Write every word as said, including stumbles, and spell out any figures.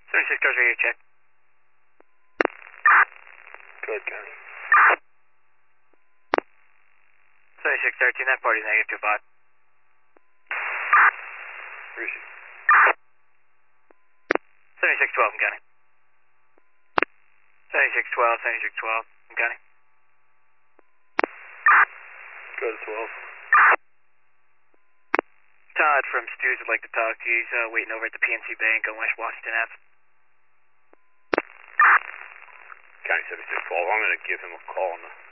seventy-six goes radio check. Good, County. seventy-six thirteen, that party's negative to bot. Where is he? seventy-six twelve, I'm County. seventy-six twelve, seventy-six twelve, I'm County. Go to twelve. Todd from Stews would like to talk to you. He's uh, waiting over at the P N C Bank on West Washington Avenue. County seventy-six twelve. I'm going to give him a call on the